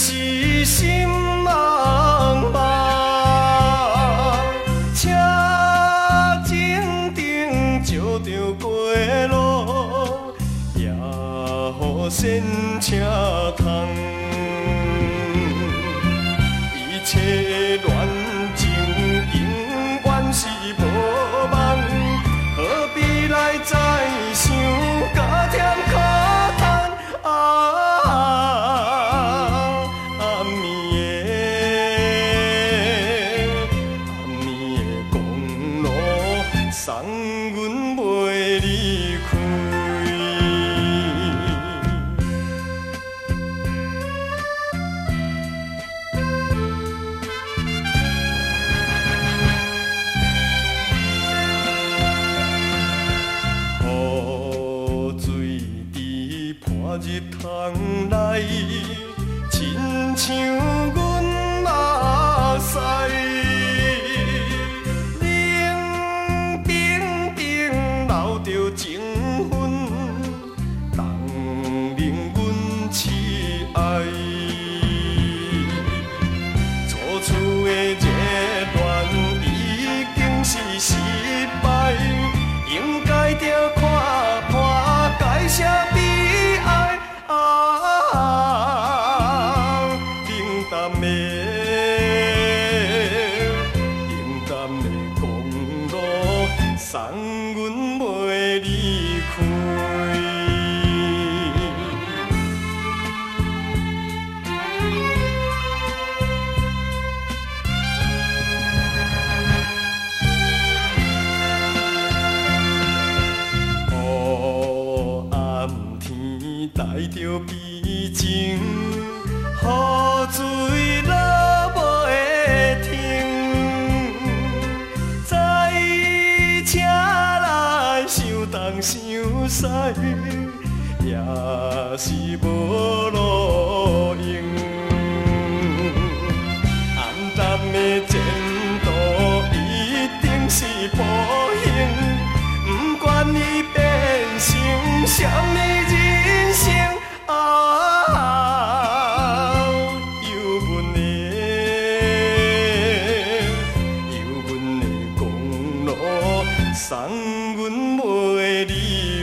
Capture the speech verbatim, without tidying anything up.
是心茫茫，车前顶照着过路，也予先车通。一切恋情永远是无梦，何必来再想加添可叹啊！暗暝的暗暝的公路，送阮袂离开。入窗来，亲像阮目屎，冷冰冰流着情分，冻冷阮痴爱。初次的热恋已经是失败，应该着看破改写悲哀。啊，平淡的平淡的公路，送阮袂离开。黑暗天带着悲情，雨水落无会停，在车内想东想西，也是无路用。暗淡的前途一定是不幸，不管伊变成什么人生。啊，忧闷的忧闷的公路，送阮袂离。